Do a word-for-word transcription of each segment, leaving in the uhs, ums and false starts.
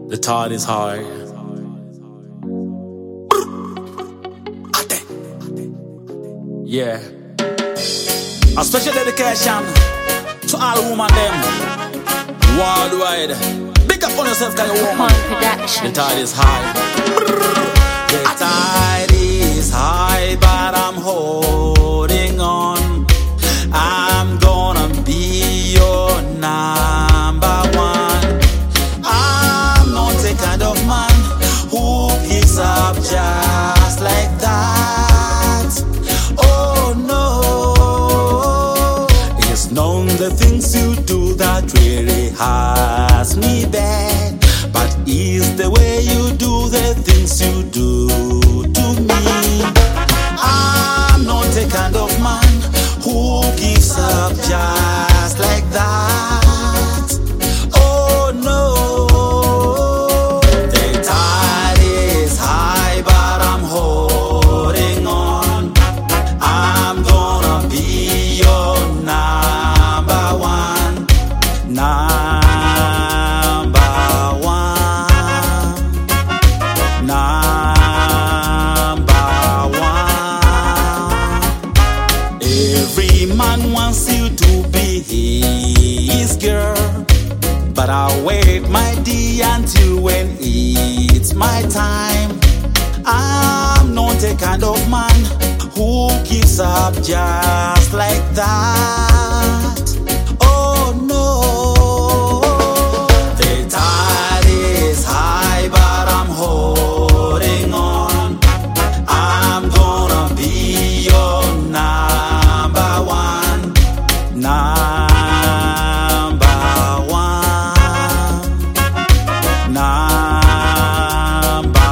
The tide is high. Yeah. A special dedication to all women them worldwide. Big up on yourself, cause you're a woman. The tide is high. The tide is high, but I'm holding on. I'm gonna be your number one. I'm not the kind of man who gives up just like that. Oh no, it's known the things you do that really hurts me bad, but it's the way you do the things you do to me. I'm not the kind of man who gives up just like that. Oh no, the tide is high, but I'm holding on. I'm gonna be your number one, number one, number one. Every man wants you to be his girl, but I'll wait, my dear, until when it's my time. I'm not the kind of man who gives up just like that. Oh no, the tide is high, but I'm holding on. I'm gonna be your number one, number one, number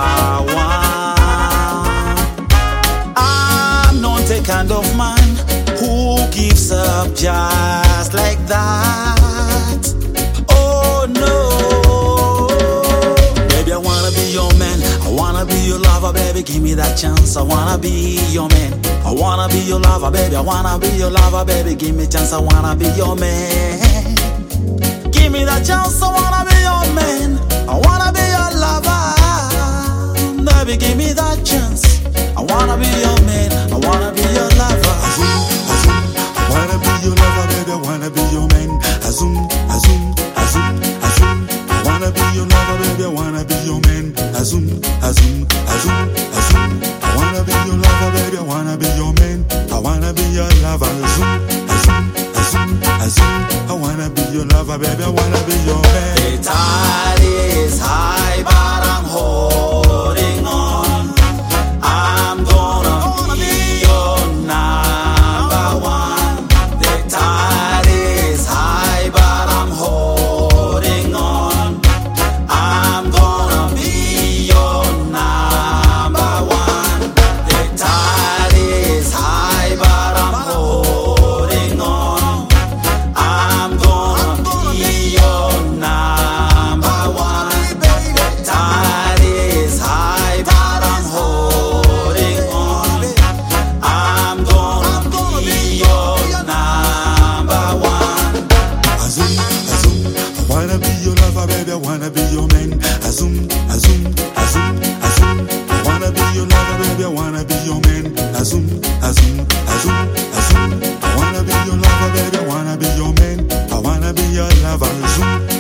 one. I'm not the kind of man who gives up just like that. Oh no, baby, I wanna be your man. I wanna be your lover, baby, give me that chance. I wanna be your man. I wanna be your lover, baby. I wanna be your lover, baby, give me a chance. I wanna be your man. Give me that chance. I wanna be your man. I wanna be your lover, baby, give me that chance. I wanna be your man. I wanna be your lover. Azum, azum, I wanna be your lover, baby, I wanna be your man. Azum, azum, azum, azum, I wanna be your lover, baby, I wanna be your man. Azum, azum, azum, azum, I wanna be your lover, baby, I wanna be your man. I wanna be your lover. Azum, azum, azum, azum, I wanna be your lover, baby, I wanna be your man. The tide is high, but I'm holding on. I'm gonna be your number one. The tide is high, but I'm holding on. I'm gonna be your number one. The tide is high, but I'm holding on. I'm gonna be your number one. The tide is high, but I'm holding on. I'm gonna be your number one. Azum, azum, I wanna be your lover, baby, I wanna be your man. Azum, azum, azum, azum, I wanna be your lover, baby, I wanna be your man. Azum, azum, azum, azum, I wanna be your lover, baby, I wanna be your man. I wanna be your lover. Azum.